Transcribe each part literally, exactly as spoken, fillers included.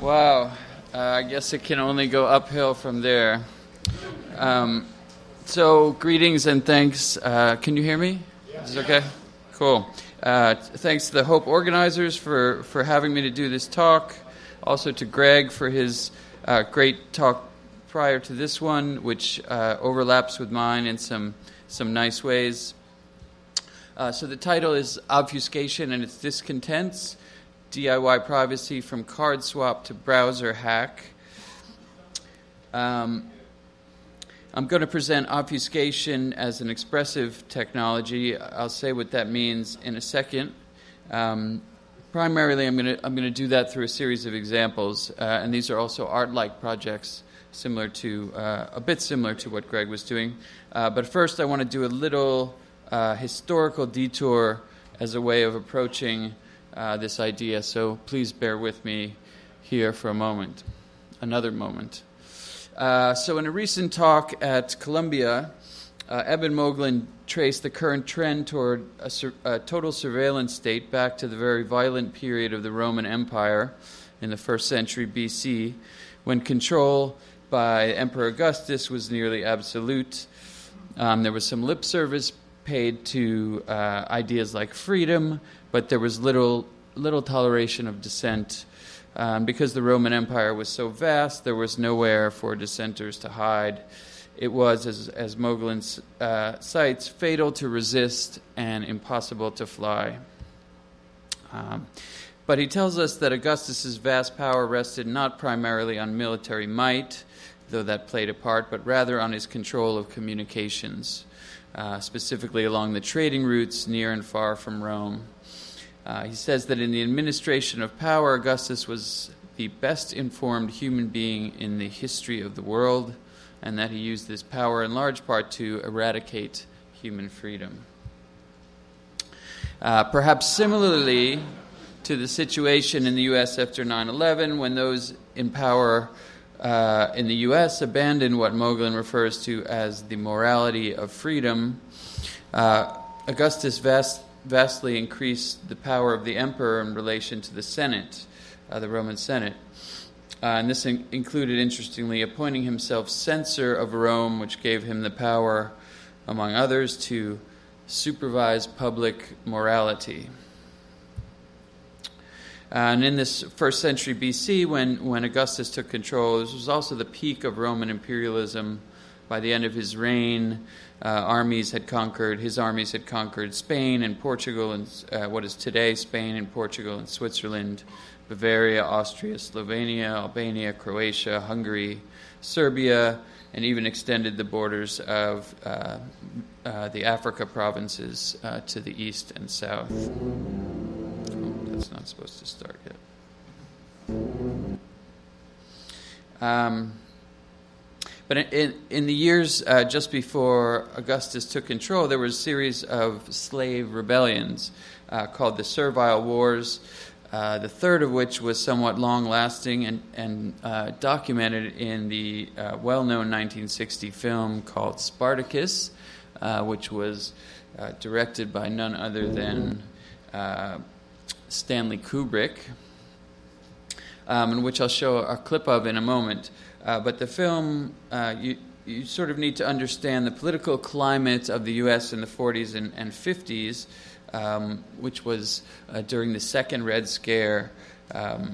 Wow, uh, I guess it can only go uphill from there. Um, so, greetings and thanks. Uh, can you hear me? Is it okay? Cool. Uh, thanks to the Hope organizers for, for having me to do this talk. Also to Greg for his uh, great talk prior to this one, which uh, overlaps with mine in some, some nice ways. Uh, so the title is Obfuscation and Its Discontents, D I Y Privacy from Card Swap to Browser Hack. Um, I'm going to present obfuscation as an expressive technology. I'll say what that means in a second. Um, primarily, I'm going to I'm going to do that through a series of examples, uh, and these are also art-like projects, similar to uh, a bit similar to what Greg was doing. Uh, but first, I want to do a little uh, historical detour as a way of approaching uh, this idea. So please bear with me here for a moment, another moment. Uh, so in a recent talk at Columbia, uh, Eben Moglen traced the current trend toward a, sur- a total surveillance state back to the very violent period of the Roman Empire in the first century B C, when control by Emperor Augustus was nearly absolute. Um, there was some lip service paid to uh, ideas like freedom, but there was little little toleration of dissent. Um, because the Roman Empire was so vast, there was nowhere for dissenters to hide. It was, as, as Moglen uh, cites, fatal to resist and impossible to fly. Um, but he tells us that Augustus's vast power rested not primarily on military might, though that played a part, but rather on his control of communications, uh, specifically along the trading routes near and far from Rome. Uh, he says that in the administration of power, Augustus was the best informed human being in the history of the world, and that he used this power in large part to eradicate human freedom. Uh, perhaps similarly to the situation in the U S after nine eleven, when those in power uh, in the U S abandoned what Moglen refers to as the morality of freedom, uh, Augustus vast vastly increased the power of the emperor in relation to the Senate, uh, the Roman Senate. Uh, and this in- included, interestingly, appointing himself censor of Rome, which gave him the power, among others, to supervise public morality. Uh, and in this first century B C, when, when Augustus took control, this was also the peak of Roman imperialism. By the end of his reign, uh, armies had conquered, his armies had conquered Spain and Portugal, and uh, what is today Spain and Portugal and Switzerland, Bavaria, Austria, Slovenia, Albania, Croatia, Hungary, Serbia, and even extended the borders of uh, uh, the Africa provinces uh, to the east and south. Oh, that's not supposed to start yet. Um... But in, in the years uh, just before Augustus took control, there was a series of slave rebellions uh, called the Servile Wars, uh, the third of which was somewhat long-lasting and, and uh, documented in the uh, well-known nineteen sixty film called Spartacus, uh, which was uh, directed by none other than uh, Stanley Kubrick, um, and which I'll show a clip of in a moment. Uh, but the film, uh, you, you sort of need to understand the political climate of the U S in the forties and, and fifties, um, which was uh, during the second Red Scare um,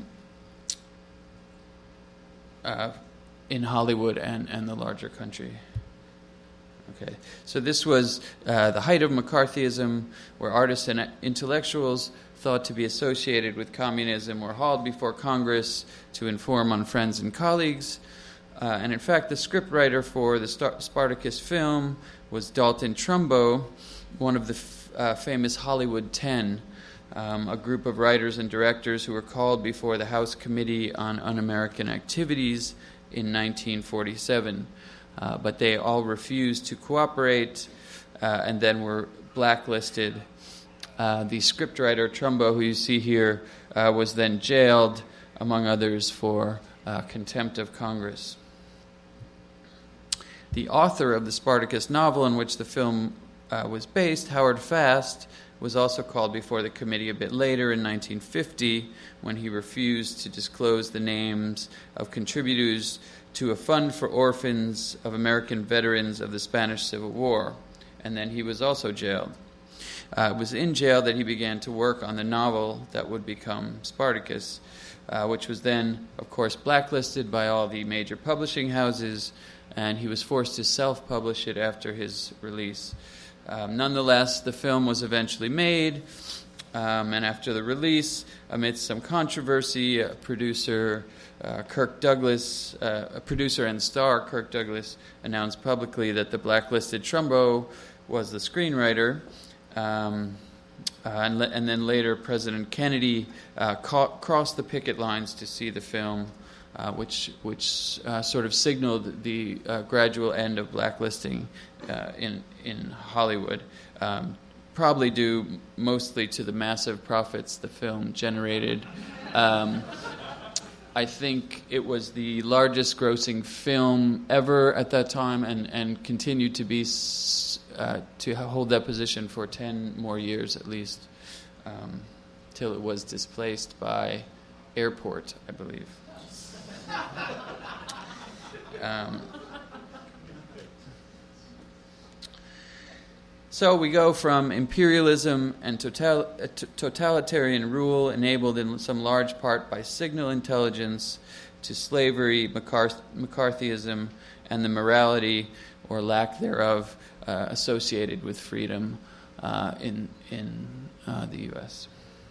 uh, in Hollywood and, and the larger country. Okay, so this was uh, the height of McCarthyism, where artists and intellectuals thought to be associated with communism were hauled before Congress to inform on friends and colleagues. Uh, and in fact, the scriptwriter for the Star- Spartacus film was Dalton Trumbo, one of the f- uh, famous Hollywood Ten, um, a group of writers and directors who were called before the House Committee on Un-American Activities in nineteen forty-seven. Uh, but they all refused to cooperate uh, and then were blacklisted. Uh, the scriptwriter, Trumbo, who you see here, uh, was then jailed, among others, for uh, contempt of Congress. The author of the Spartacus novel, in which the film uh, was based, Howard Fast, was also called before the committee a bit later in nineteen fifty when he refused to disclose the names of contributors to a fund for orphans of American veterans of the Spanish Civil War. And then he was also jailed. Uh, it was in jail that he began to work on the novel that would become Spartacus, uh, which was then, of course, blacklisted by all the major publishing houses, and he was forced to self-publish it after his release. Um, nonetheless, the film was eventually made, um, and after the release, amidst some controversy, a producer, uh, Kirk Douglas, uh, a producer and star, Kirk Douglas, announced publicly that the blacklisted Trumbo was the screenwriter. Um, uh, and, le- and then later, President Kennedy uh, ca- crossed the picket lines to see the film, uh, which which uh, sort of signaled the uh, gradual end of blacklisting uh, in in Hollywood, um, probably due mostly to the massive profits the film generated. Um, I think it was the largest grossing film ever at that time, and, and continued to be uh, to hold that position for ten more years at least, um, till it was displaced by Airport, I believe. Um, So we go from imperialism and total, uh, t- totalitarian rule enabled in some large part by signal intelligence to slavery, McCarth- McCarthyism, and the morality or lack thereof uh, associated with freedom uh, in, in uh, the U S.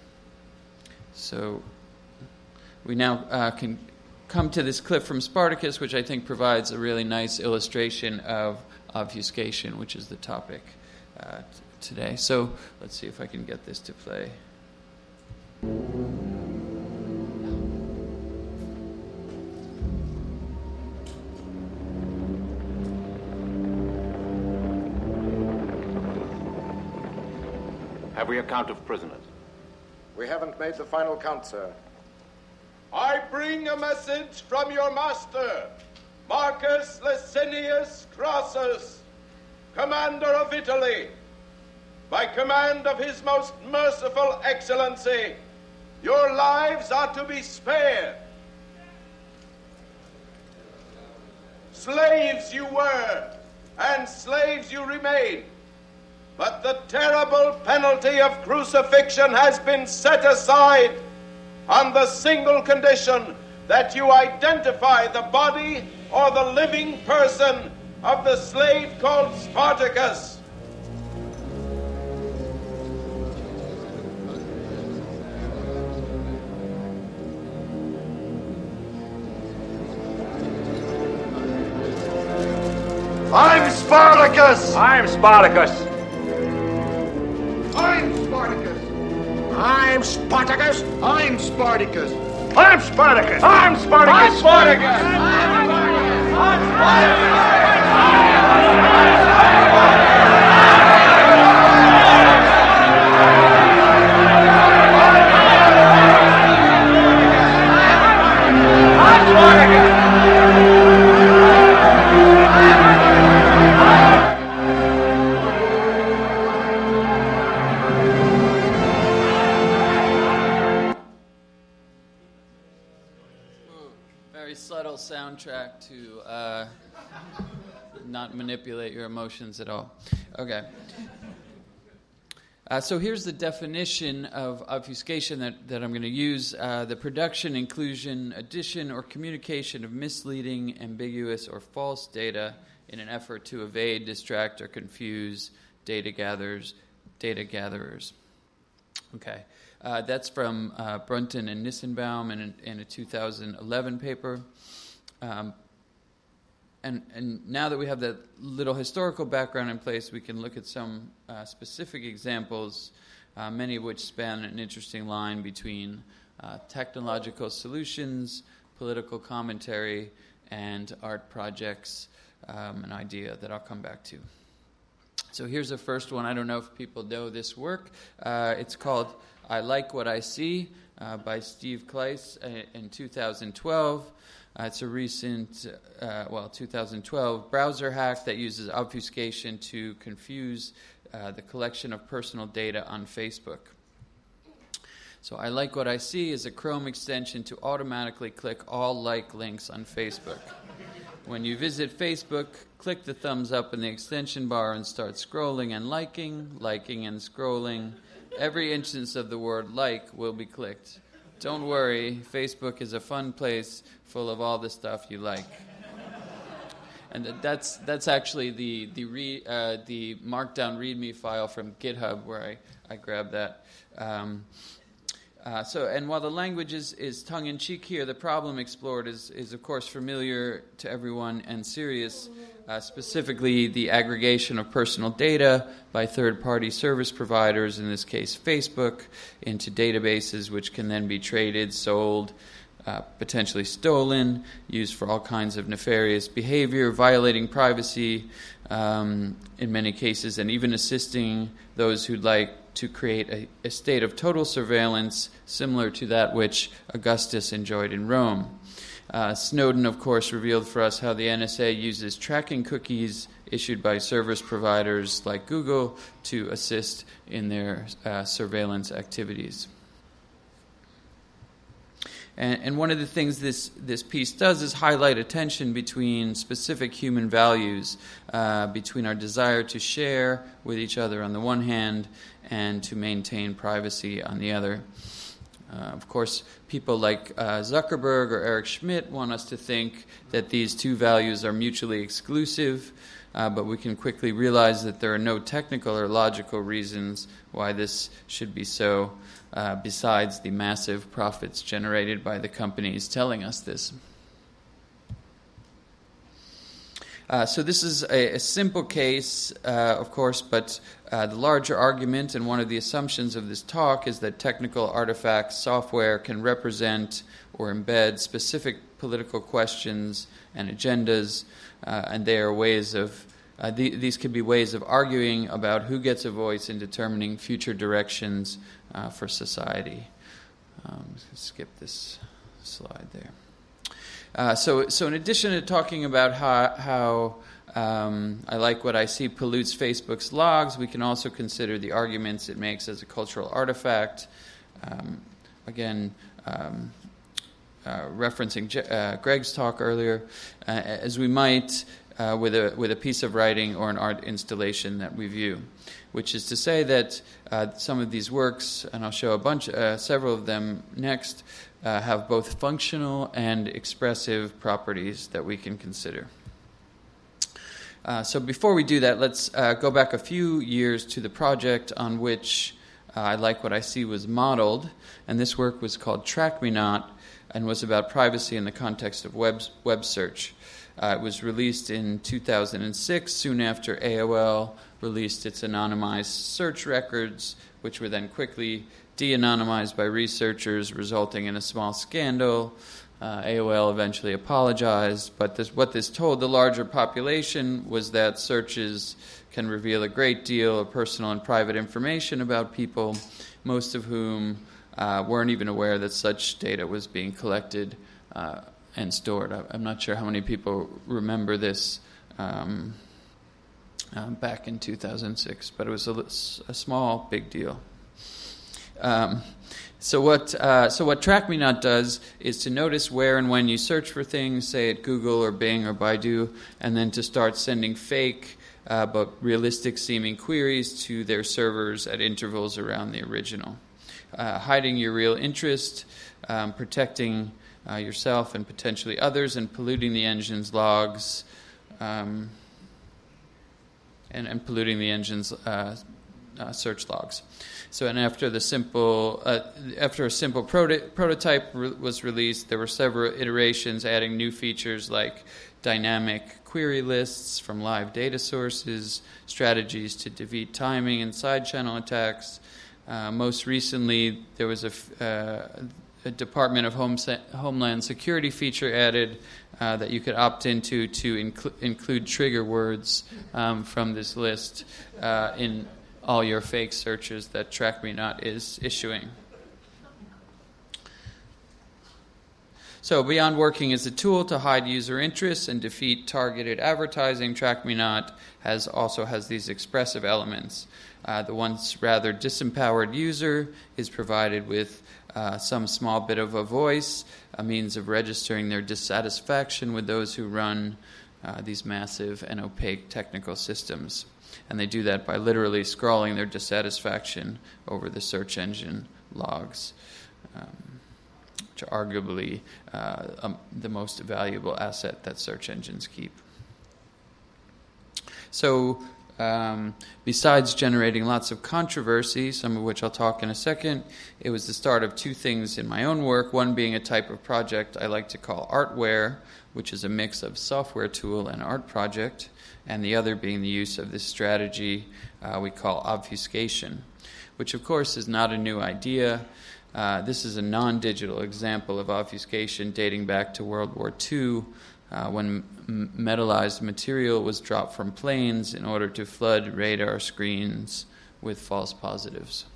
So we now uh, can come to this clip from Spartacus, which I think provides a really nice illustration of obfuscation, which is the topic Uh, t- today. So let's see if I can get this to play. Have we a count of prisoners? We haven't made the final count, sir. I bring a message from your master, Marcus Licinius Crassus, commander of Italy. By command of his most merciful excellency, your lives are to be spared. Slaves you were, and slaves you remain, but the terrible penalty of crucifixion has been set aside on the single condition that you identify the body or the living person of the slave called Spartacus. I'm Spartacus! I'm Spartacus! I'm Spartacus! I'm Spartacus! I'm Spartacus! I'm Spartacus! I'm Spartacus! I'm Spartacus! I'm Soundtrack to uh, not manipulate your emotions at all. Okay. Uh, so here's the definition of obfuscation that, that I'm going to use. Uh, the production, inclusion, addition, or communication of misleading, ambiguous, or false data in an effort to evade, distract, or confuse data gatherers. Data gatherers. Okay. Uh, that's from uh, Brunton and Nissenbaum in a, in a two thousand eleven paper. Um, and, and now that we have that little historical background in place, we can look at some uh, specific examples, uh, many of which span an interesting line between uh, technological solutions, political commentary, and art projects, um, an idea that I'll come back to. So here's the first one. I don't know if people know this work. Uh, it's called I Like What I See, uh, by Steve Kleiss in two thousand twelve. Uh, it's a recent, uh, well, two thousand twelve browser hack that uses obfuscation to confuse uh, the collection of personal data on Facebook. So I Like What I See is a Chrome extension to automatically click all like links on Facebook. When you visit Facebook, click the thumbs up in the extension bar and start scrolling and liking, liking and scrolling. Every instance of the word like will be clicked. Don't worry, Facebook is a fun place full of all the stuff you like. And that's that's actually the the re, uh, the markdown README file from GitHub where I, I grabbed that. Um, Uh, so, and while the language is, is tongue-in-cheek here, the problem explored is, is of course, familiar to everyone and serious, uh, specifically the aggregation of personal data by third-party service providers, in this case Facebook, into databases which can then be traded, sold, uh, potentially stolen, used for all kinds of nefarious behavior, violating privacy um, in many cases, and even assisting those who'd like to create a, a state of total surveillance similar to that which Augustus enjoyed in Rome. Uh, Snowden, of course, revealed for us how the N S A uses tracking cookies issued by service providers like Google to assist in their uh, surveillance activities. And, and one of the things this, this piece does is highlight a tension between specific human values, uh, between our desire to share with each other on the one hand and to maintain privacy on the other. Uh, of course, people like uh, Zuckerberg or Eric Schmidt want us to think that these two values are mutually exclusive, uh, but we can quickly realize that there are no technical or logical reasons why this should be so, uh, besides the massive profits generated by the companies telling us this. Uh, so this is a, a simple case, uh, of course, but uh, the larger argument and one of the assumptions of this talk is that technical artifacts, software, can represent or embed specific political questions and agendas, uh, and they are ways of, uh, the, these could be ways of arguing about who gets a voice in determining future directions uh, for society. Um, let's skip this slide there. Uh, so, so in addition to talking about how, how um, I Like What I See pollutes Facebook's logs, we can also consider the arguments it makes as a cultural artifact. Um, again, um, uh, referencing Je- uh, Greg's talk earlier, uh, as we might uh, with a with a piece of writing or an art installation that we view, which is to say that uh, some of these works, and I'll show a bunch, uh, several of them next, Uh, have both functional and expressive properties that we can consider. Uh, so before we do that, let's uh, go back a few years to the project on which uh, I Like What I See was modeled, and this work was called Track Me Not and was about privacy in the context of web, web search. Uh, it was released in two thousand six, soon after A O L released its anonymized search records, which were then quickly de-anonymized by researchers, resulting in a small scandal. Uh, A O L eventually apologized, but this, what this told the larger population was that searches can reveal a great deal of personal and private information about people, most of whom uh, weren't even aware that such data was being collected uh, and stored. I, I'm not sure how many people remember this um, uh, back in two thousand six, but it was a, a small, big deal. Um, so what uh, so what Track Me Not does is to notice where and when you search for things, say at Google or Bing or Baidu, and then to start sending fake uh, but realistic-seeming queries to their servers at intervals around the original, uh, hiding your real interest, um, protecting uh, yourself and potentially others, and polluting the engine's logs, um, and, and polluting the engine's uh, uh, search logs. So, and after the simple, uh, after a simple proto- prototype re- was released, there were several iterations adding new features like dynamic query lists from live data sources, strategies to defeat timing and side channel attacks. Uh, most recently, there was a, uh, a Department of Home Se- Homeland Security feature added uh, that you could opt into to inclu- include trigger words um, from this list uh, in all your fake searches that Track Me Not is issuing. So beyond working as a tool to hide user interests and defeat targeted advertising, Track Me Not has also has these expressive elements. Uh, the once rather disempowered user is provided with uh, some small bit of a voice, a means of registering their dissatisfaction with those who run uh, these massive and opaque technical systems. And they do that by literally scrawling their dissatisfaction over the search engine logs. Um, which are arguably uh, um, the most valuable asset that search engines keep. So, um, besides generating lots of controversy, some of which I'll talk in a second, it was the start of two things in my own work, one being a type of project I like to call artware, which is a mix of software tool and art project, and the other being the use of this strategy uh, we call obfuscation, which of course is not a new idea. Uh, this is a non-digital example of obfuscation dating back to World War Two, uh, when m- metallized material was dropped from planes in order to flood radar screens with false positives.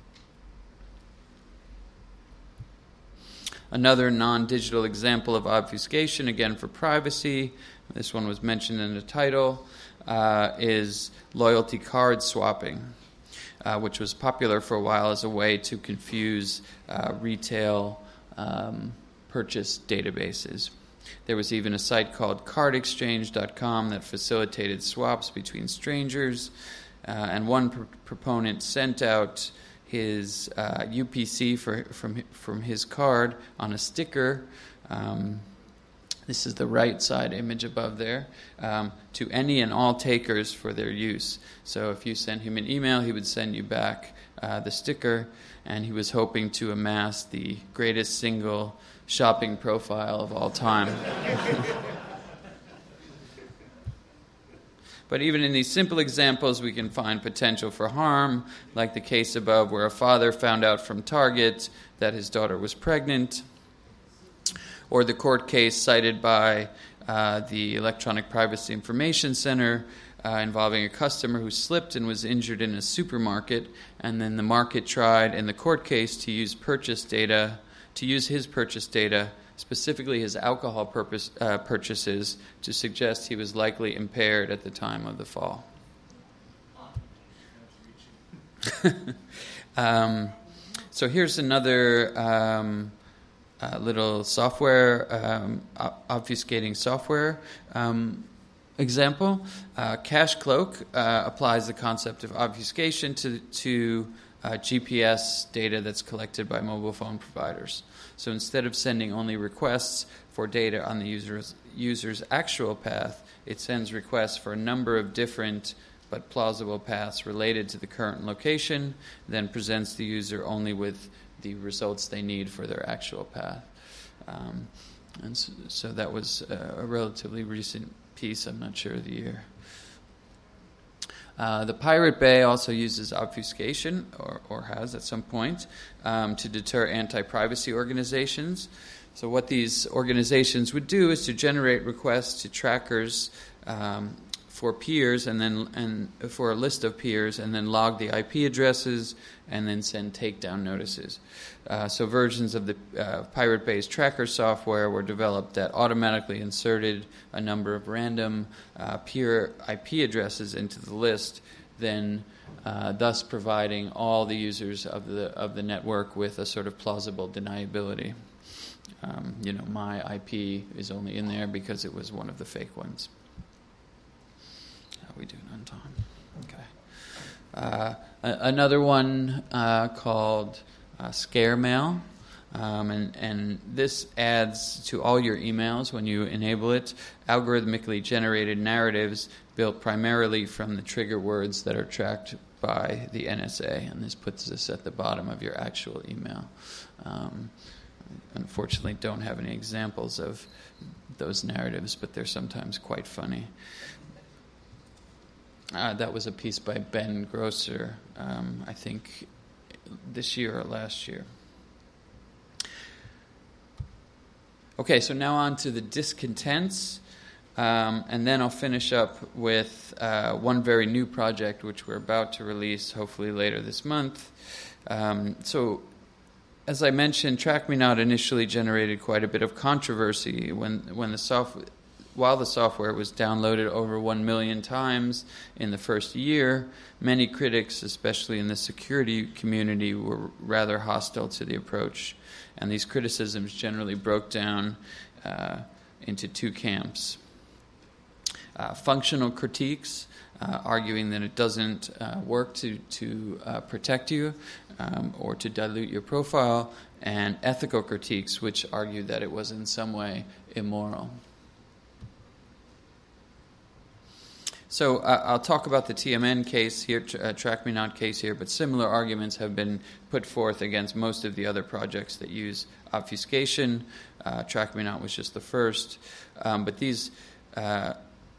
Another non-digital example of obfuscation, again for privacy, this one was mentioned in the title, uh, is loyalty card swapping. Uh, which was popular for a while as a way to confuse uh, retail um, purchase databases. There was even a site called card exchange dot com that facilitated swaps between strangers, uh, and one pr- proponent sent out his uh, U P C for, from, from his card on a sticker. Um, This is the right side image above there, um, to any and all takers for their use. So if you sent him an email, he would send you back uh, the sticker, and he was hoping to amass the greatest single shopping profile of all time. But even in these simple examples, we can find potential for harm, like the case above where a father found out from Target that his daughter was pregnant, or the court case cited by uh, the Electronic Privacy Information Center uh, involving a customer who slipped and was injured in a supermarket, and then the market tried in the court case to use purchase data, to use his purchase data, specifically his alcohol purpose, uh, purchases, to suggest he was likely impaired at the time of the fall. um, so here's another Um, Uh, little software, um, obfuscating software um, example. Uh, CashCloak uh, applies the concept of obfuscation to, to uh, G P S data that's collected by mobile phone providers. So instead of sending only requests for data on the user's, user's actual path, it sends requests for a number of different but plausible paths related to the current location, then presents the user only with the results they need for their actual path. Um, and so, so that was a, a relatively recent piece. I'm not sure of the year. Uh, the Pirate Bay also uses obfuscation, or, or has at some point, um, to deter anti-privacy organizations. So what these organizations would do is to generate requests to trackers um, for peers, and then and for a list of peers, and then log the I P addresses, and then send takedown notices. Uh, so versions of the uh, Pirate Bay's tracker software were developed that automatically inserted a number of random uh, peer I P addresses into the list, then uh, thus providing all the users of the of the network with a sort of plausible deniability. Um, you know, my I P is only in there because it was one of the fake ones. How are we doing on time? Okay. Uh, another one uh, called uh, Scare Mail, um, and, and this adds to all your emails when you enable it algorithmically generated narratives built primarily from the trigger words that are tracked by the N S A, and this puts this at the bottom of your actual email. Um, unfortunately, don't have any examples of those narratives, but they're sometimes quite funny. Uh, that was a piece by Ben Grosser, um, I think this year or last year. Okay, so now on to the discontents, um, and then I'll finish up with uh, one very new project which we're about to release hopefully later this month. Um, so as I mentioned, Track Me Not initially generated quite a bit of controversy when when the software, while the software was downloaded over one million times in the first year. Many critics, especially in the security community, were rather hostile to the approach, and these criticisms generally broke down uh, into two camps. Uh, functional critiques, uh, arguing that it doesn't uh, work to, to uh, protect you um, or to dilute your profile, and ethical critiques, which argue that it was in some way immoral. So uh, I'll talk about the T M N case here, uh, Track Me Not case here, but similar arguments have been put forth against most of the other projects that use obfuscation. Uh, Track Me Not was just the first, um, but these uh,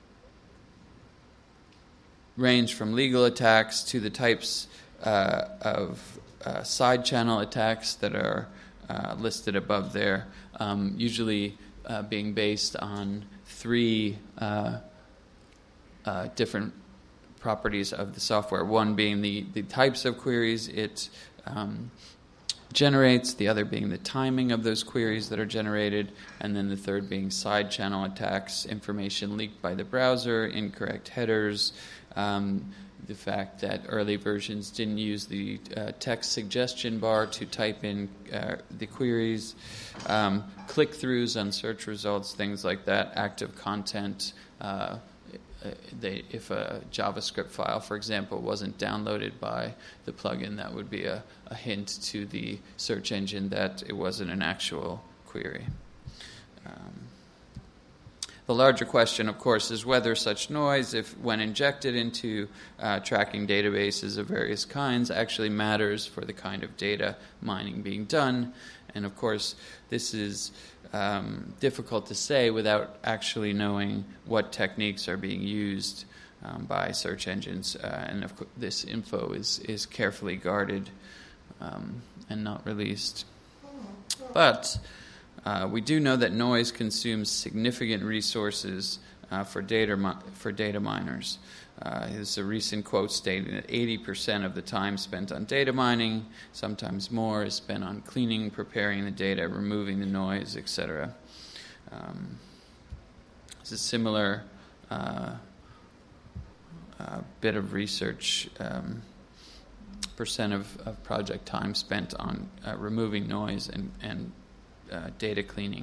range from legal attacks to the types uh, of uh, side channel attacks that are uh, listed above there, um, usually uh, being based on three uh, uh, different properties of the software. One being the, the types of queries it um, generates, the other being the timing of those queries that are generated, and then the third being side channel attacks, information leaked by the browser, incorrect headers, um, the fact that early versions didn't use the uh, text suggestion bar to type in uh, the queries, um, click-throughs on search results, things like that, active content. Uh, they, if a JavaScript file, for example, wasn't downloaded by the plugin, that would be a, a hint to the search engine that it wasn't an actual query. Um, The larger question, of course, is whether such noise, if when injected into uh, tracking databases of various kinds, actually matters for the kind of data mining being done. And of course, this is um, difficult to say without actually knowing what techniques are being used um, by search engines. Uh, and of course, this info is, is carefully guarded um, and not released. But Uh, we do know that noise consumes significant resources uh, for data mi- for data miners. Uh, there's a recent quote stating that eighty percent of the time spent on data mining, sometimes more, is spent on cleaning, preparing the data, removing the noise, et cetera. Um, it's a similar uh, uh, bit of research. Um, percent of, of project time spent on uh, removing noise and, and Uh, data cleaning.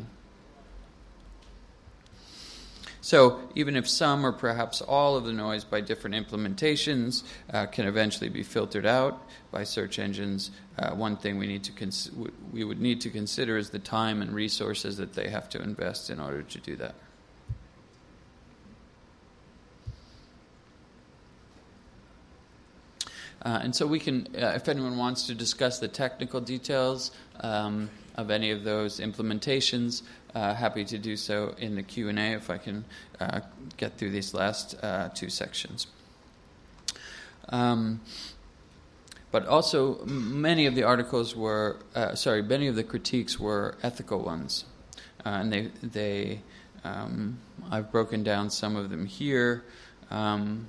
So even if some or perhaps all of the noise by different implementations uh, can eventually be filtered out by search engines, uh, one thing we need to cons- we would need to consider is the time and resources that they have to invest in order to do that. Uh, and so we can, uh, if anyone wants to discuss the technical details um, of any of those implementations, uh, happy to do so in the Q and A if I can uh, get through these last uh, two sections. Um, but also, many of the articles were, uh, sorry, many of the critiques were ethical ones. Uh, and they, they um, I've broken down some of them here. Um,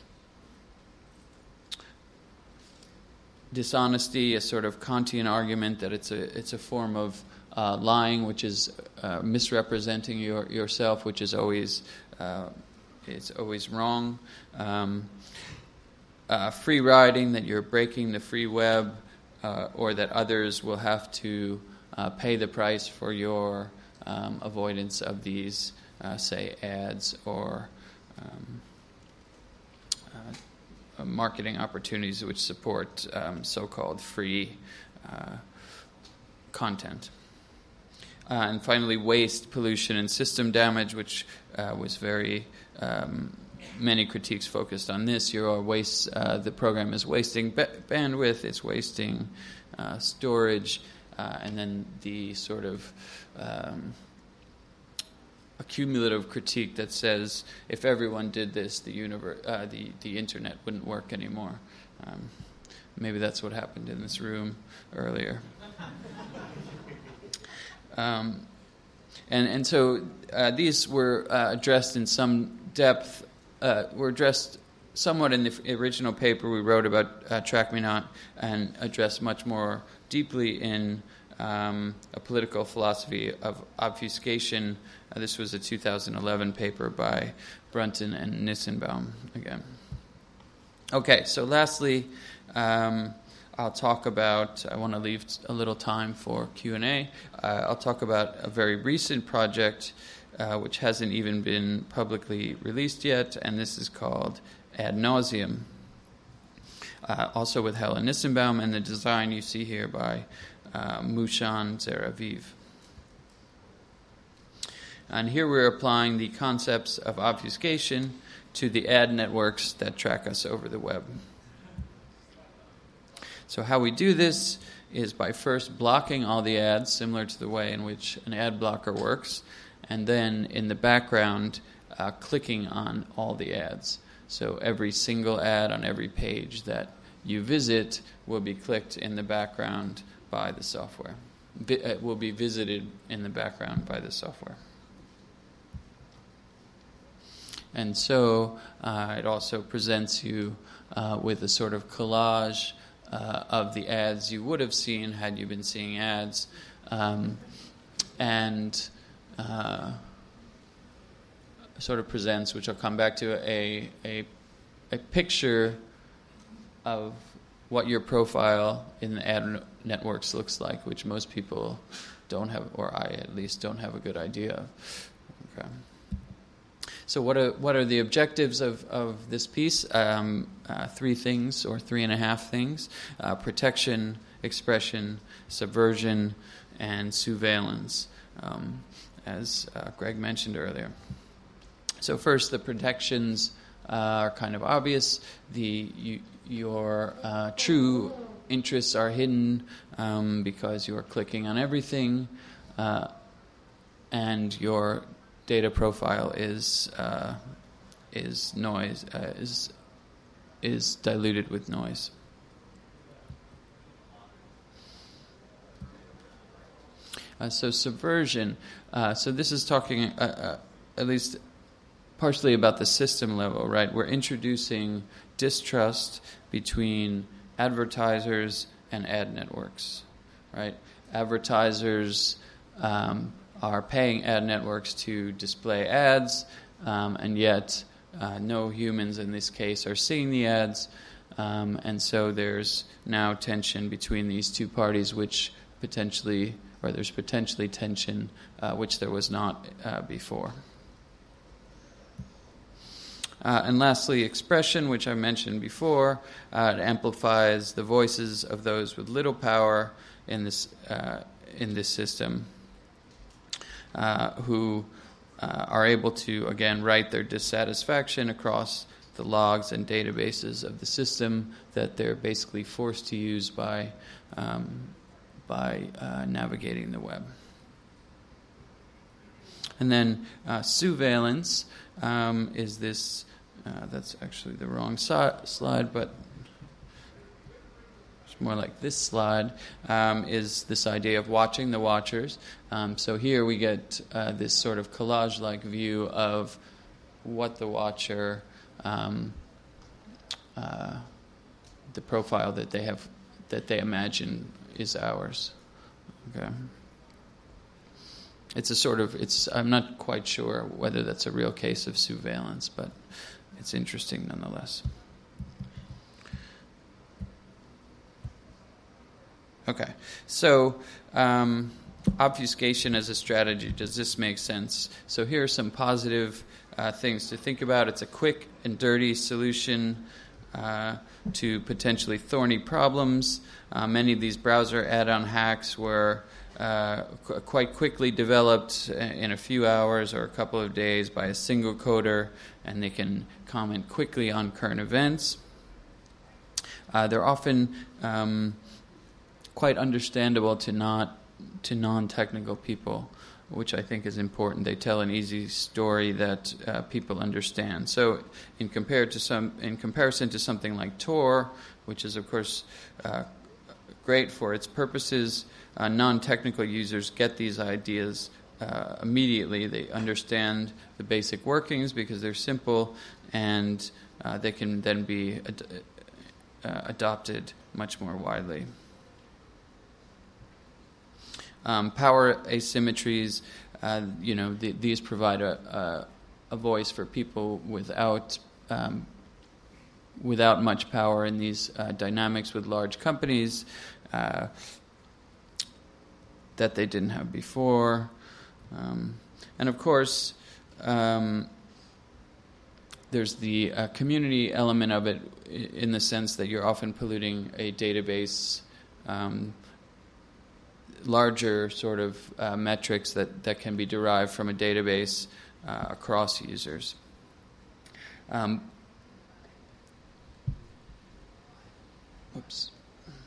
Dishonesty, a sort of Kantian argument that it's a it's a form of uh, lying, which is uh, misrepresenting your, yourself, which is always uh, it's always wrong. Um, uh, free riding, that you're breaking the free web, uh, or that others will have to uh, pay the price for your um, avoidance of these, uh, say, ads or Um, Uh, marketing opportunities which support um, so-called free uh, content. Uh, and finally, waste, pollution, and system damage, which uh, was very, um, many critiques focused on this. Your waste, uh, the program is wasting ba- bandwidth, it's wasting uh, storage, uh, and then the sort of um, a cumulative critique that says if everyone did this, the universe, uh, the the internet wouldn't work anymore. Um, maybe that's what happened in this room earlier. Um, and and so uh, these were uh, addressed in some depth. Uh, were addressed somewhat in the original paper we wrote about uh, Track Me Not, and addressed much more deeply in um, A Political Philosophy of Obfuscation. Uh, this was a two thousand eleven paper by Brunton and Nissenbaum again. Okay, so lastly, um, I'll talk about, I want to leave a little time for Q and A. Uh, I'll talk about a very recent project uh, which hasn't even been publicly released yet, and this is called Ad Nauseam. Uh, also with Helen Nissenbaum, and the design you see here by uh, Mushan Zeraviv. And here we're applying the concepts of obfuscation to the ad networks that track us over the web. So how we do this is by first blocking all the ads, similar to the way in which an ad blocker works, and then in the background uh, clicking on all the ads. So every single ad on every page that you visit will be clicked in the background by the software. It will be visited in the background by the software. And so uh, it also presents you uh, with a sort of collage uh, of the ads you would have seen had you been seeing ads. Um, and uh, sort of presents, which I'll come back to, a, a, a picture of what your profile in the ad networks looks like, which most people don't have, or I at least don't have a good idea of. Okay. So what are what are the objectives of, of this piece? Um, uh, three things, or three and a half things: uh, protection, expression, subversion, and surveillance, um, as uh, Greg mentioned earlier. So first, the protections uh, are kind of obvious. The you, your uh, true interests are hidden um, because you are clicking on everything, uh, and your data profile is uh, is noise uh, is is diluted with noise. Uh, so subversion. Uh, so this is talking uh, uh, at least partially about the system level, right? We're introducing distrust between advertisers and ad networks, right? Advertisers Um, are paying ad networks to display ads, um, and yet uh, no humans in this case are seeing the ads, um, and so there's now tension between these two parties, which potentially, or there's potentially tension uh, which there was not uh, before. Uh, and lastly, expression, which I mentioned before. Uh, it amplifies the voices of those with little power in this uh, in this system. Uh, who uh, are able to, again, write their dissatisfaction across the logs and databases of the system that they're basically forced to use by, um, by uh, navigating the web. And then uh, surveillance um, is this, uh, that's actually the wrong si- slide, but more like this slide, um, is this idea of watching the watchers. Um, so here we get uh, this sort of collage-like view of what the watcher, um, uh, the profile that they have, that they imagine is ours. Okay. It's a sort of, it's, I'm not quite sure whether that's a real case of surveillance, but it's interesting nonetheless. Okay, so um, obfuscation as a strategy, does this make sense? So here are some positive uh, things to think about. It's a quick and dirty solution uh, to potentially thorny problems. Uh, many of these browser add-on hacks were uh, qu- quite quickly developed in a few hours or a couple of days by a single coder, and they can comment quickly on current events. Uh, they're often Um, quite understandable to not to non-technical people, which I think is important. They tell an easy story that uh, people understand. So, in compared to some, in comparison to something like Tor, which is of course uh, great for its purposes, uh, non-technical users get these ideas uh, immediately. They understand the basic workings because they're simple, and uh, they can then be ad- uh, adopted much more widely. Um, power asymmetries, uh, you know, the, these provide a, a, a voice for people without um, without much power in these uh, dynamics with large companies uh, that they didn't have before. Um, and of course, um, there's the uh, community element of it in the sense that you're often polluting a database, um, larger sort of uh, metrics that, that can be derived from a database uh, across users. Um, oops.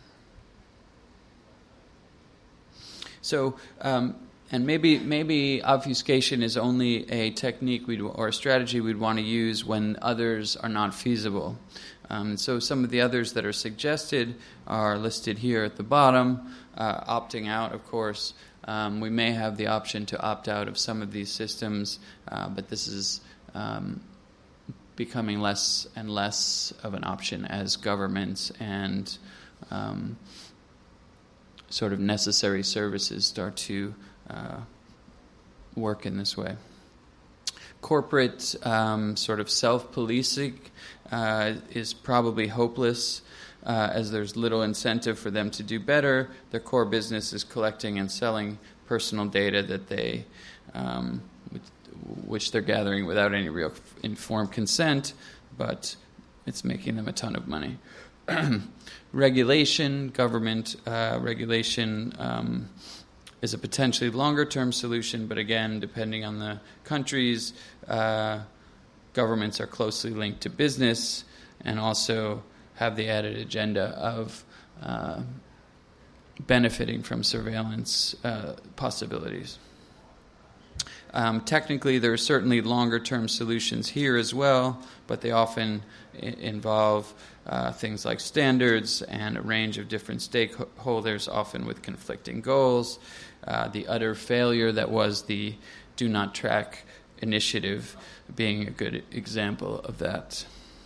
So, um, and maybe maybe obfuscation is only a technique we'd, or a strategy we'd want to use when others are not feasible. Um, so some of the others that are suggested are listed here at the bottom. Uh, opting out, of course. Um, we may have the option to opt out of some of these systems, uh, but this is um, becoming less and less of an option as governments and um, sort of necessary services start to uh, work in this way. Corporate um, sort of self-policing uh, is probably hopeless, uh, as there's little incentive for them to do better. Their core business is collecting and selling personal data that they, um, which they're gathering without any real informed consent, but it's making them a ton of money. Regulation, government uh, regulation um, is a potentially longer-term solution, but again, depending on the countries, uh, governments are closely linked to business and also have the added agenda of uh, benefiting from surveillance uh, possibilities. Um, technically, there are certainly longer-term solutions here as well, but they often I- involve uh, things like standards and a range of different stakeholders, often with conflicting goals. Uh, the utter failure that was the Do Not Track initiative being a good example of that.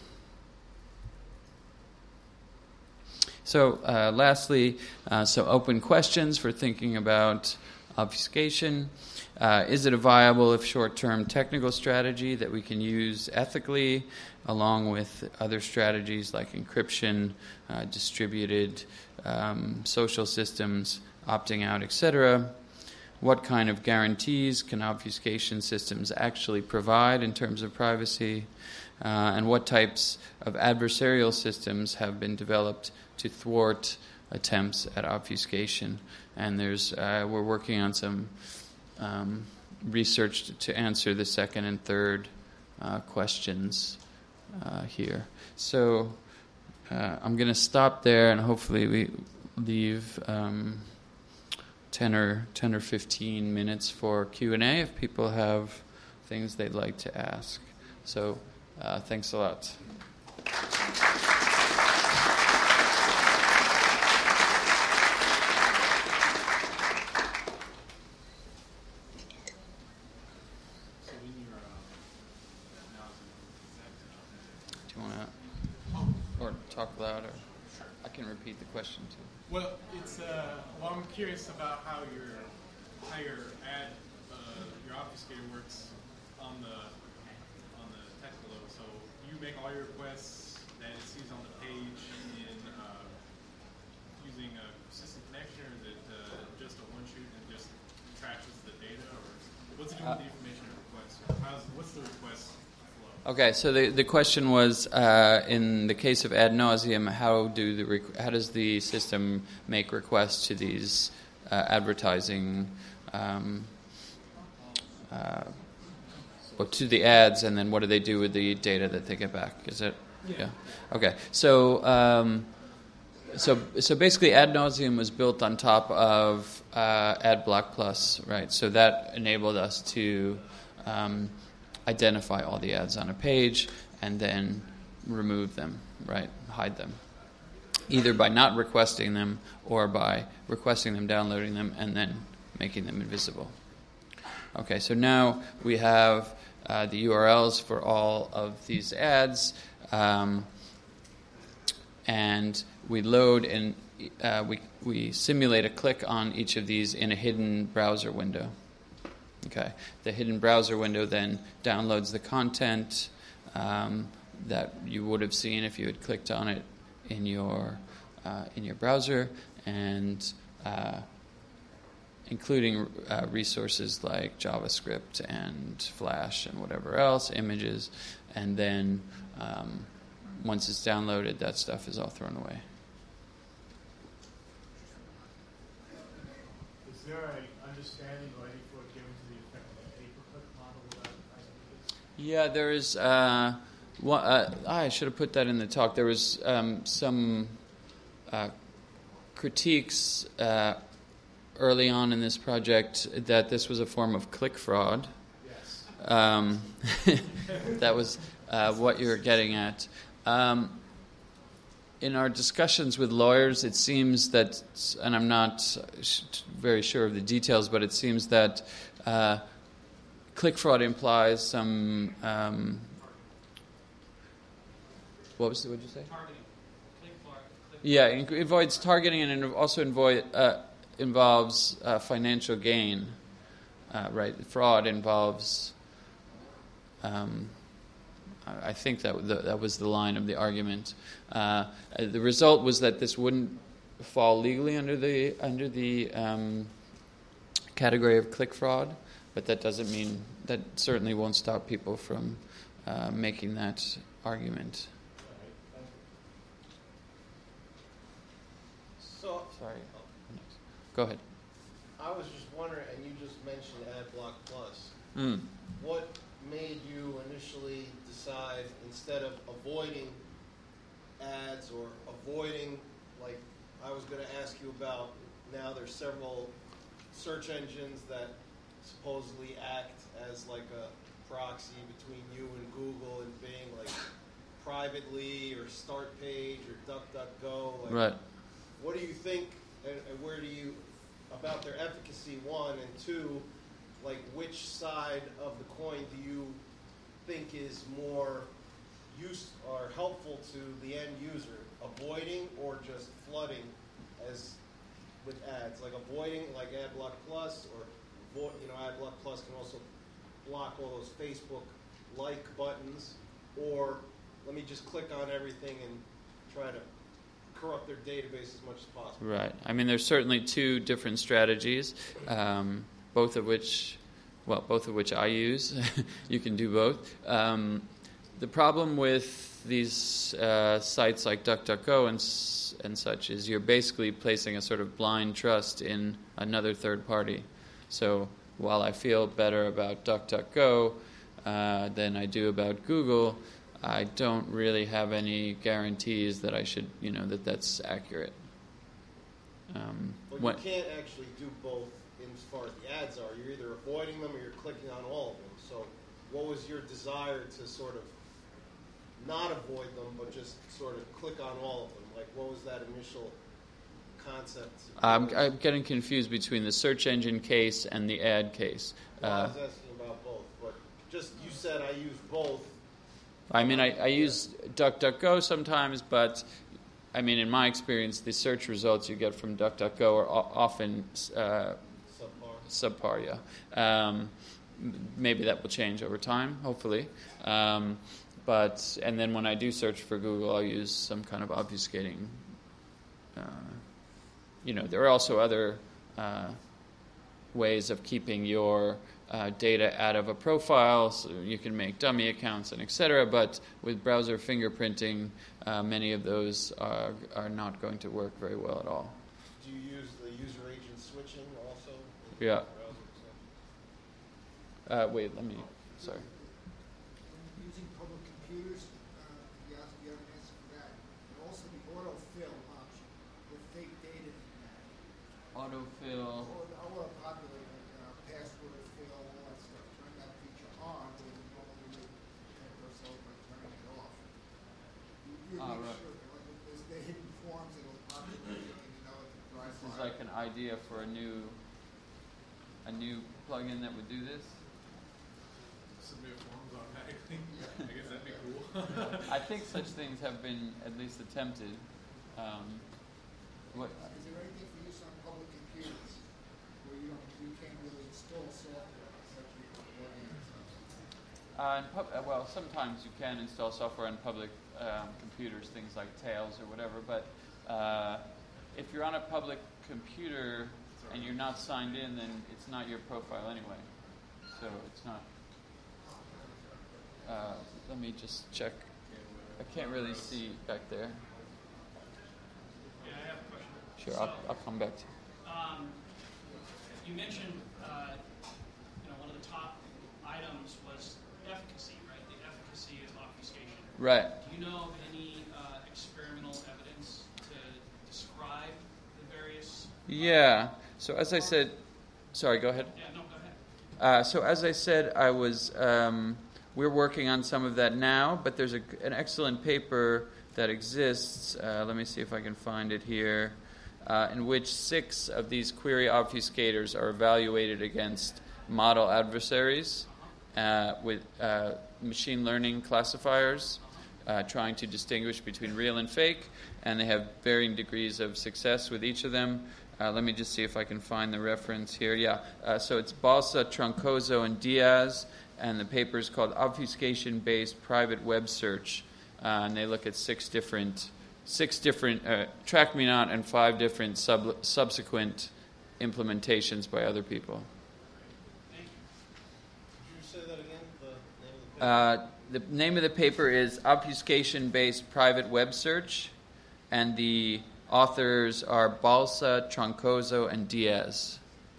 So uh, lastly, uh, so open questions for thinking about obfuscation. Uh, is it a viable, if short-term, technical strategy that we can use ethically, along with other strategies like encryption, uh, distributed um, social systems, opting out, et cetera? What kind of guarantees can obfuscation systems actually provide in terms of privacy? Uh, and what types of adversarial systems have been developed to thwart attempts at obfuscation? And there's uh, we're working on some um, research to, to answer the second and third uh, questions uh, here. So uh, I'm going to stop there, and hopefully we leave um, ten or ten or fifteen minutes for Q and A if people have things they'd like to ask. So uh, thanks a lot. Do you want to, or talk louder? I can repeat the question too. Well, it's uh, well, I'm curious about how your how your ad uh, your obfuscator works on the on the technical level. So you make all your requests that it sees on the page in uh, using a persistent connection, or is it uh, just a one shoot and just tracks the data, or what's it doing with the information it requests? How's what's the request? Okay, so the the question was, uh, in the case of ad nauseum, how do the requ- how does the system make requests to these uh, advertising, um, uh, or to the ads, and then what do they do with the data that they get back? Is it? Yeah. yeah. Okay. So um, so so basically, ad nauseum was built on top of uh, AdBlock Plus, right? So that enabled us to Um, identify all the ads on a page and then remove them, right? Hide them. Either by not requesting them or by requesting them, downloading them, and then making them invisible. Okay, so now we have uh, the U R Ls for all of these ads, um, and we load in uh, we we simulate a click on each of these in a hidden browser window. Okay, the hidden browser window then downloads the content um, that you would have seen if you had clicked on it in your uh, in your browser, and uh, including uh, resources like JavaScript and Flash and whatever else, images, and then um, once it's downloaded, that stuff is all thrown away. Is there an understanding or any thought given to the effect of a pay-per-click model without price? Yeah, there is. Uh, one, uh, I should have put that in the talk. There was um, some uh, critiques uh, early on in this project that this was a form of click fraud. Yes. Um, that was uh, what you were getting at. Um, in our discussions with lawyers, it seems that, and I'm not sh- very sure of the details, but it seems that uh, click fraud implies some. Um, what was it? What did you say? Targeting. Click fraud. Click Yeah, it avoids targeting, and it also invo- uh, involves uh, financial gain. Uh, right, fraud involves. Um, I I think that the, that was the line of the argument. Uh, the result was that this wouldn't fall legally under the under the um, category of click fraud, but that doesn't mean that certainly won't stop people from uh, making that argument. So, Sorry. Go ahead. I was just wondering, and you just mentioned AdBlock Plus. Mm. What made you initially decide, instead of avoiding ads or avoiding, like I was going to ask you about, now there's several search engines that supposedly act as like a proxy between you and Google and Bing, like Privately or Start Page or DuckDuckGo. Like, Right. what do you think, and, and where do you, about their efficacy, one, and two, like which side of the coin do you think is more use or helpful to the end user, avoiding or just flooding as with ads, like avoiding like AdBlock Plus, or avo- you know AdBlock Plus can also block all those Facebook like buttons, or let me just click on everything and try to corrupt their database as much as possible. Right. I mean, there's certainly two different strategies, um, both of which, well, both of which I use. You can do both. Um, the problem with these uh, sites like DuckDuckGo and s- and such is you're basically placing a sort of blind trust in another third party. So while I feel better about DuckDuckGo uh, than I do about Google, I don't really have any guarantees that I should, you know, that that's accurate. Um, But when, you can't actually do both in as far as the ads are. You're either avoiding them or you're clicking on all of them. So what was your desire to sort of not avoid them, but just sort of click on all of them? Like, what was that initial concept? I'm, I'm getting confused between the search engine case and the ad case. Well, I Uh, was asking about both, but just you said I use both. I mean, I, I use DuckDuckGo sometimes, but I mean, in my experience, the search results you get from DuckDuckGo are o- often uh, Subpar. subpar, yeah. Um, m- maybe that will change over time, hopefully. Um, but and then when I do search for Google, I'll use some kind of obfuscating. Uh, you know, there are also other uh, ways of keeping your uh, data out of a profile. So you can make dummy accounts and et cetera. But with browser fingerprinting, uh, many of those are are not going to work very well at all. Do you use the user agent switching also? in Yeah. the browser? Uh, wait, let me. Sorry. Using public computers, uh, you have you have an answer for that. And also the autofill option with fake data in that. Autofill. Or the auto-populate, like uh, password fill, all that stuff. Turn that feature on, where you normally would protect ourselves by turning it off. You, you Ah, make right. sure, like if there's the hidden forms, it'll populate, you don't even know it can drive This is by. like an idea for a new a new plugin that would do this. Submit forms automatically. I guess that'd be cool. I think such things have been at least attempted. Um, What? Is there anything for use on public computers where you don't, you can't really install software such as plugins? Uh, in pub- uh, well, sometimes you can install software on public um, computers, things like Tails or whatever, but uh, if you're on a public computer and you're not signed in, then it's not your profile anyway. So it's not. Uh, let me just check. I can't really see back there. Yeah, I have a question. Sure, So, I'll, I'll come back to you. Um, you mentioned, uh, you know, one of the top items was efficacy, right? The efficacy of obfuscation. Right. Do you know of any uh, experimental evidence to describe the various? Yeah. So as I said, sorry, go ahead. Yeah, no, go ahead. Uh, so as I said, I was. Um, we're working on some of that now, but there's a, an excellent paper that exists. Uh, let me see if I can find it here. Uh, in which six of these query obfuscators are evaluated against model adversaries uh, with uh, machine learning classifiers, uh, trying to distinguish between real and fake, and they have varying degrees of success with each of them. Uh, let me just see if I can find the reference here. Yeah, uh, so it's Balsa, Troncoso, and Diaz, and the paper is called Obfuscation-Based Private Web Search, uh, and they look at six different Six different, uh, Track Me Not, and five different sub- subsequent implementations by other people. Thank you. Could you say that again? The name of the paper? Uh, the name of the paper is Obfuscation-Based Private Web Search, and the authors are Balsa, Troncoso, and Diaz.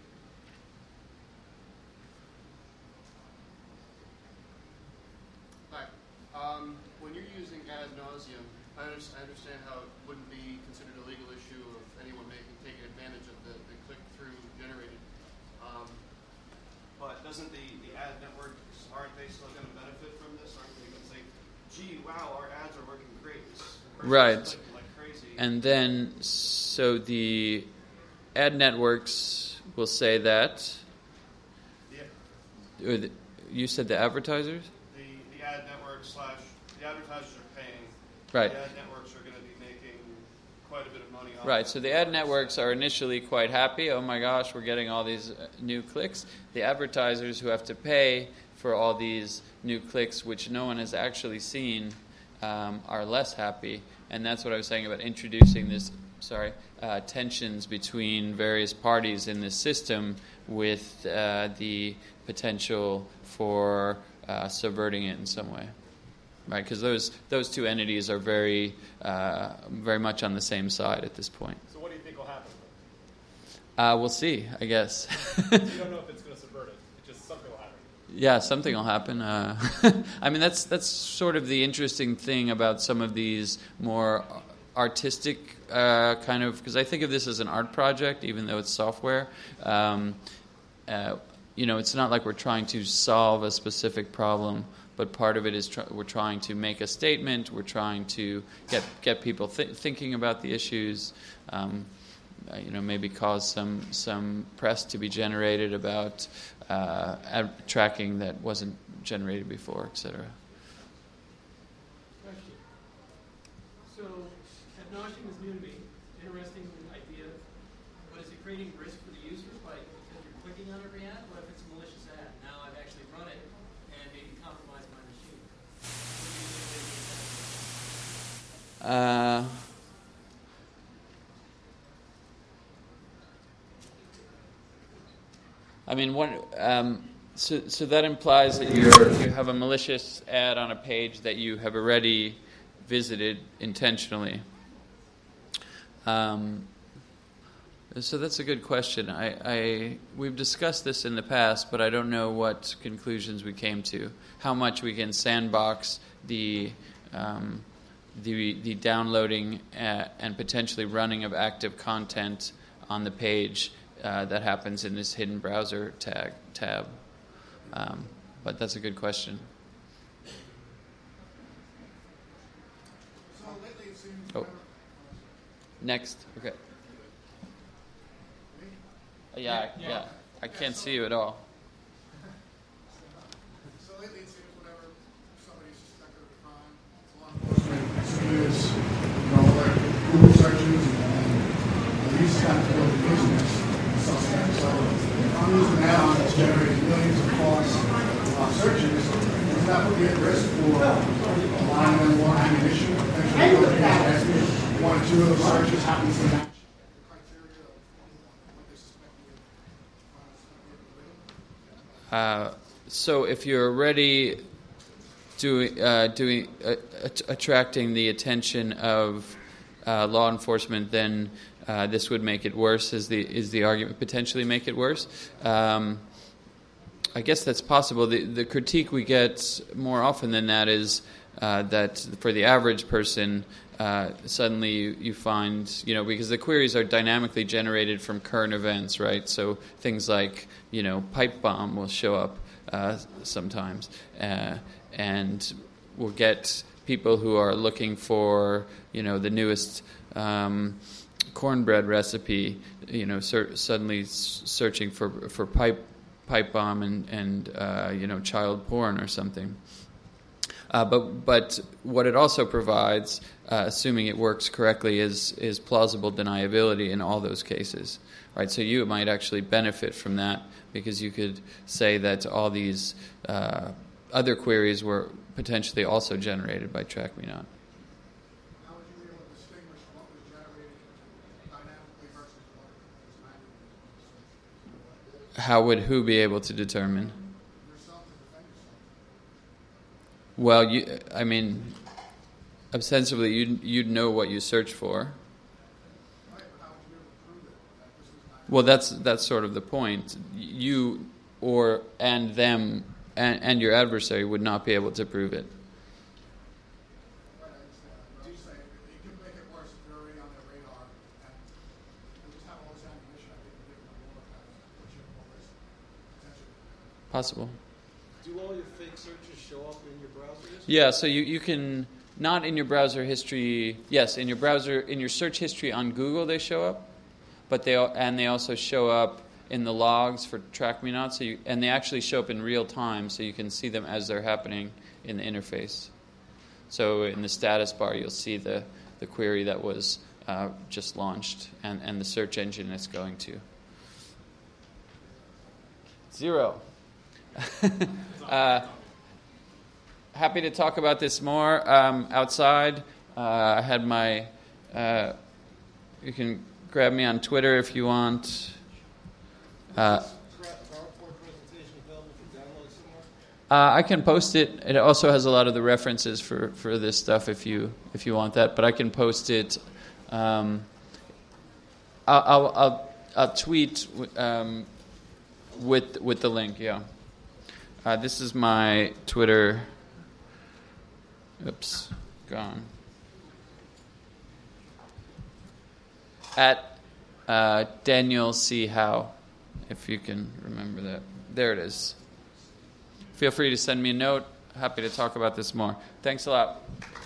Hi. Um, when you're using ad nauseum, I understand how it wouldn't be considered a legal issue of anyone making taking advantage of the, the click-through generated. Um, But doesn't the, the ad networks, aren't they still going to benefit from this? Aren't they going to say, gee, wow, our ads are working great. This person's Right. clicking like crazy. And then, so the ad networks will say that. Yeah. Or the, you said the advertisers? The, the ad network slash, the advertisers are paying. Right. The ad networks are going to be making quite a bit of money off Right, of so it. the ad networks are initially quite happy. Oh my gosh, we're getting all these uh, new clicks. The advertisers who have to pay for all these new clicks, which no one has actually seen, um, are less happy. And that's what I was saying about introducing this, sorry, uh, tensions between various parties in this system with uh, the potential for uh, subverting it in some way. Right, because those those two entities are very uh, very much on the same side at this point. So what do you think will happen? Uh, we'll see, I guess. You don't know if it's going to subvert it. It's just something will happen. Yeah, something will happen. Uh, I mean, that's that's sort of the interesting thing about some of these more artistic uh, kind of, because I think of this as an art project, even though it's software. Um, uh, you know, it's not like we're trying to solve a specific problem. But part of it is tr- we're trying to make a statement. We're trying to get get people th- thinking about the issues. Um, uh, you know, maybe cause some some press to be generated about uh, ad- tracking that wasn't generated before, et cetera. Question. So, ad nauseam is new to me. Interesting idea. But is it creating risk for the user by because you're clicking on every ad? What if it's a malicious ad? Now I've actually run it and maybe compromised my machine. Uh, I mean, one. Um, so, so that implies that you're, you have a malicious ad on a page that you have already visited intentionally. Um, so that's a good question. I, I we've discussed this in the past, but I don't know what conclusions we came to. How much we can sandbox the um, the the downloading uh, and potentially running of active content on the page uh, that happens in this hidden browser tag tab. Um, but that's a good question. So lately it seems. Oh. Next. Okay. Uh, Yeah, I- yeah. I can't see you at all. So lately it seems whenever somebody's suspected of a crime, law enforcement, as soon as, you know, like Google searches and least have to build the internet. So, so if I'm using an add-on that's generating millions of false uh, searches, does that put me at risk for allowing them more ammunition? Potentially, one or two of those searches happens to match the criteria of what they suspect you Uh, so if you're already doing uh, doing uh, attracting the attention of uh, law enforcement, then uh, this would make it worse. Is the is the argument potentially make it worse? Um, I guess that's possible. The the critique we get more often than that is uh, that for the average person, uh, suddenly you, you find, you know, because the queries are dynamically generated from current events, right? So things like, you know, pipe bomb will show up uh, sometimes, uh, and we'll get people who are looking for, you know, the newest um, cornbread recipe, you know, cer- suddenly s- searching for for pipe pipe bomb and and uh, you know, child porn or something. Uh, but but what it also provides, uh, assuming it works correctly, is is plausible deniability in all those cases, right? So you might actually benefit from that because you could say that all these uh, other queries were potentially also generated by TrackMeNot. How would you be able to distinguish what was generated dynamically versus what was manually? How would who be able to determine? Yourself to defend yourself. Well, you, I mean, ostensibly, you'd, you'd know what you search for. Right, but how would you be able to prove it? That this was not Well, that's that's sort of the point. You or and them and, and your adversary would not be able to prove it. right, I understand. But I'm saying it could make it worse if you're already on their radar and you just have all this ammunition. I think giving them more kind of puts you at more risk potentially. Possible. Do all your fake searches show up in your browser history? Yeah. So you, you can not in your browser history. Yes, in your browser in your search history on Google they show up, but they al- and they also show up in the logs for TrackMeNot. So you, and they actually show up in real time, so you can see them as they're happening in the interface. So in the status bar, you'll see the, the query that was uh, just launched and, and the search engine it's going to. Zero. uh, happy to talk about this more um, outside. Uh, I had my. Uh, you can grab me on Twitter if you want. Uh, PowerPoint presentation available for download somewhere? Uh, I can post it. It also has a lot of the references for, for this stuff if you if you want that. But I can post it. Um, I'll, I'll, I'll I'll tweet um, with with the link. Yeah. Uh, this is my Twitter. Oops, gone. At uh, Daniel C. Howe, if you can remember that. There it is. Feel free to send me a note. Happy to talk about this more. Thanks a lot.